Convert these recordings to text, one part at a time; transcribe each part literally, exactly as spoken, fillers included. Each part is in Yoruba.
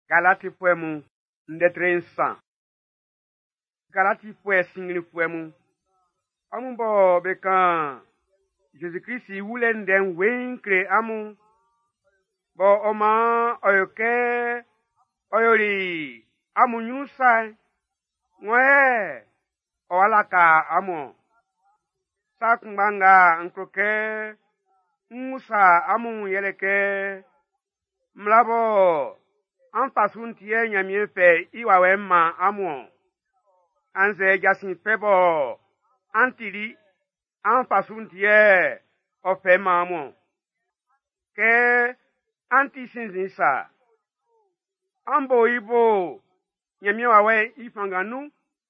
Galati fuemu ndetre nsan. Galati fue singli fuemu. Amumbo bekan Jésus-Christ wule nden wenkre amu. Bo oma oyoke oyori amu nyusai. Mwe owalaka amu. Sakumbanga nkroke musa amu yeleke mlabo anfasuntie nyamie fe iwawe ma amu. Anze jasin pebo antiri anfasuntie ofe ma amu. Ke anti sinzinsa ambo ibo nyamie wawe ifanganu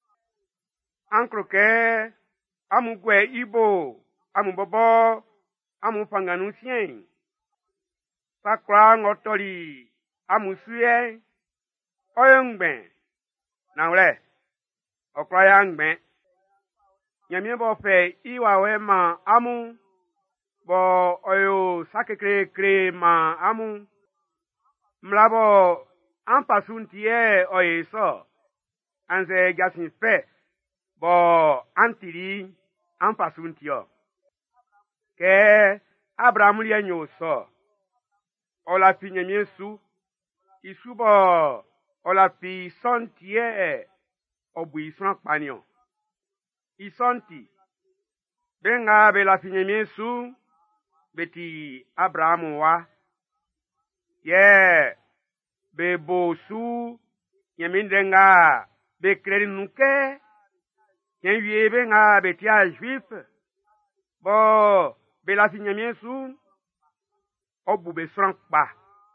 ankroke amu gwe ibo amu bobo amu fanganu sien sakra ngotori amu suye oyengbe na wle okra ya ngbe nyamie bo fe iwawe ma amu bo oyo sakekre kre ma amu mlabo anpasuntie oyeso anze jasin fe bo antiri anfasuntio ke Abraham lienyo so ola fi nyamie su isubo ola fi sontie obu ison panio isonti benga be la fi nyamie su beti Abraham wa ye be bo su nyamindenga be kredi nuke yen wie benga beti a juif bo be la fi nyamie su obu be sran pa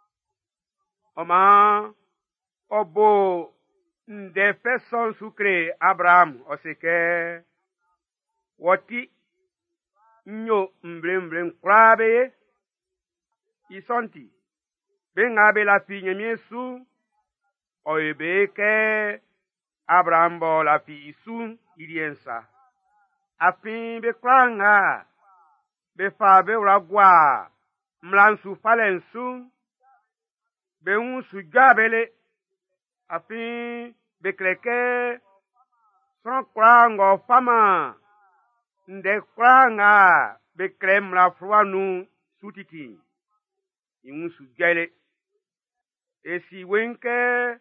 oma obo nde person sukre Abraham oseke woti nyo mbre mbre nkrabe isonti benga be la fi nyamie su oyebe ke Abraham bo la fi isu iriensa afin be kranga be fa be ragwa mlansu falensu be unsu jabele afin be kreke son krango fama nde kranga be kremla fruanu sutiti unsu jele esi wenke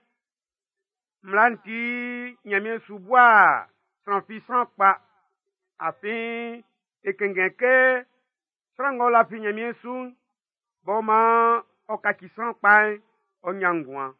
mlanti nyamie subwa san fi san pa afin ekengenke strango la fi nyamie su boma okaki san pa onyangwa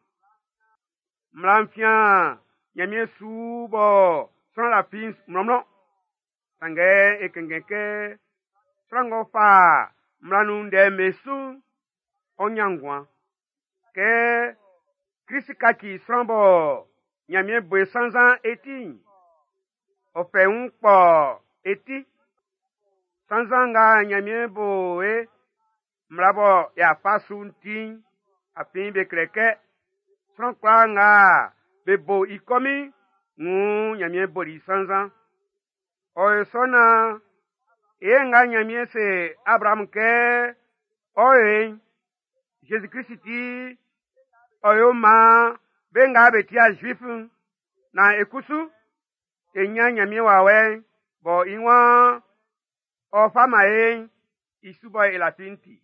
mlanfia nyamie su bo san la fi mlomlo sange ekengenke strango fa mlanu nde mesu onyangwa ke krisikaki srambo nyamie bwe sanzan eti ofe unpo eti sanzanga nyamie bo e mlabo ya fasunti afin be kreke frankwa nga be bo ikomi ngu nyamie bo di sanzan o sona e nga nyamie se Abraham ke oye Jésus Christi oyo ma benga beti a juif na ekusu enya nyamie wawe bo inwa o fama e isubo elatinti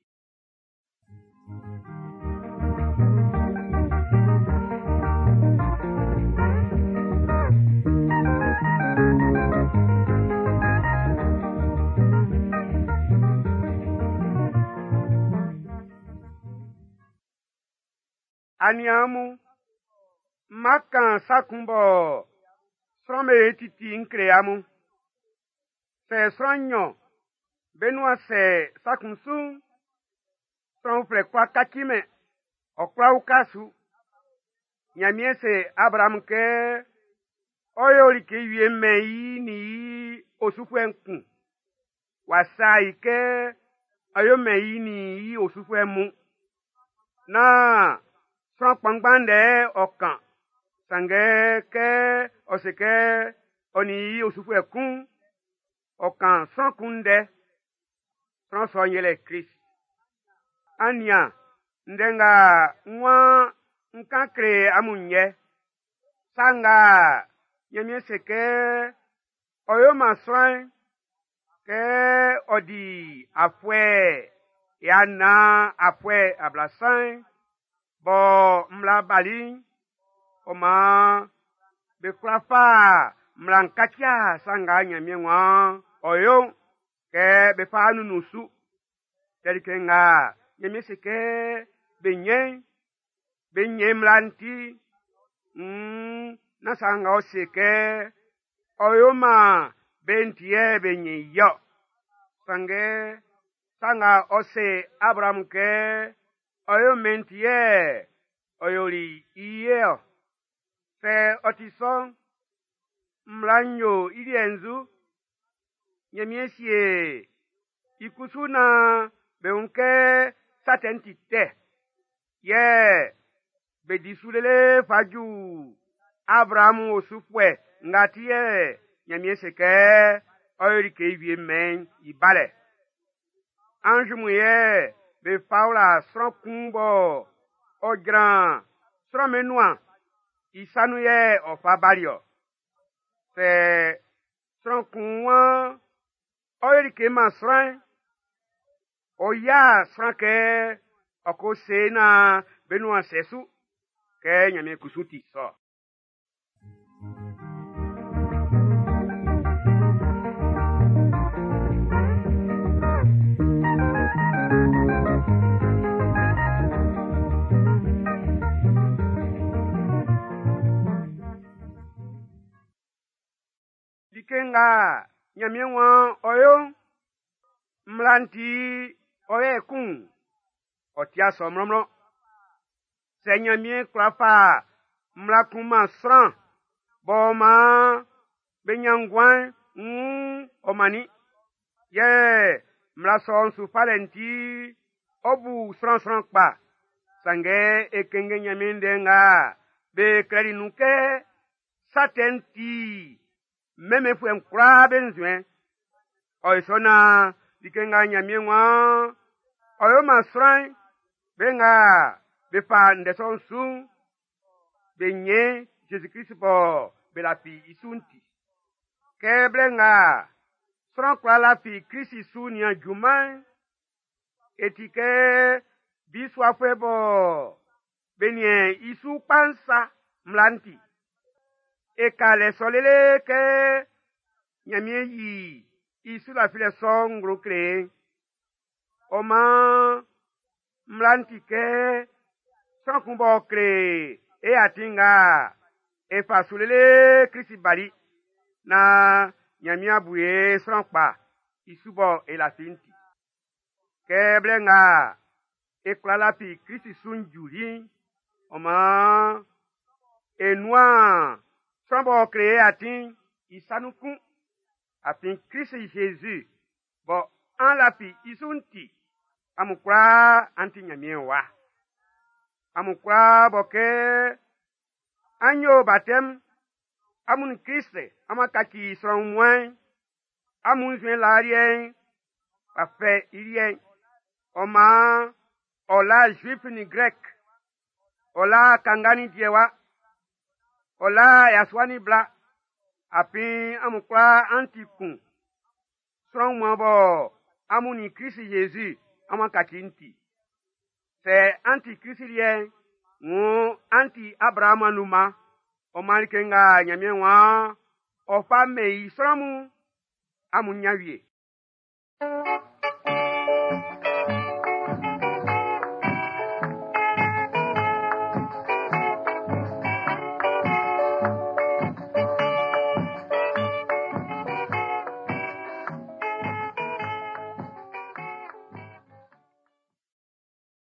aniamu makan sakumbo srome titi nkreamu se sranyo benua se sakunsu sron fre kwa kakime okwa ukasu nyamie se Abraham ke oyori ke wie mei ni osufwe nkun wasai ke ayo mei ni osufwe mu na sran pangbande okan sange ke oseke oni osufwe kun okan sran kunde sran so yele Christ ania ndenga nwa nkakre amunye sanga nyamie seke oyo maswan ke odi afwe ya na afwe ablasan bo mla bali oma be krafa mlankatia sanga nyamie wa oyo ke be fa nunusu terikenga nyamie seke benye benye mlanti mm na sanga oseke oyoma bentie benye yo sange sanga ose Abraham ke oyo mentie oyoli iye fe otison mlanyo ilienzu nyemiesie ikusuna beunke satentite ye bedisulele faju Abraham osufwe ngatie nyamiese ke oyori ke vie men ibale ange muye be faula sron kumbo o grand sron menua isanu ye ofa bario se sron kunwa oyori ke ma sron oya sron ke okose na benua sesu ke nyame kusuti so dikenga nyame wa oyo mlanti oye kun otia somromro se nyame klafa mlakuma sran boma benyangwan mm omani ye mlason su falenti obu sran sran pa sange ekenge nyame ndenga be kredi nuke satenti meme fu enkra benzwen oisona dikenga nyame wa oyo masran benga be fa ndeson su benye Jésus Christ bo be la fi isunti keblenga sron kwa la fi Christ isunia juman etike biswa febo benye isu pansa mlanti ekale solele ke nyamie yi isu la fi le songro kre oma mlanti ke sron kumbo kre e atinga e fasulele Christ bali na nyami abuye sranpa isubo e la finti keblenga e klala pi Christ sunjuri oma enwa srambo kreye atin isanukun afin Christ Jésus bo an la pi isunti amukra anti nyami wa amukra boke anyo batem amun Christ amakaki sron mwen amun zwen larien afe irien oma ola juif ni grek ola kangani diewa ola yaswani bla apin amukra antikun sron mwen bo amun Christ Jésus amakaki nti se anti Christ rien mu anti Abraham anuma o marikenga nyamie wa o fa me isramu amunyawie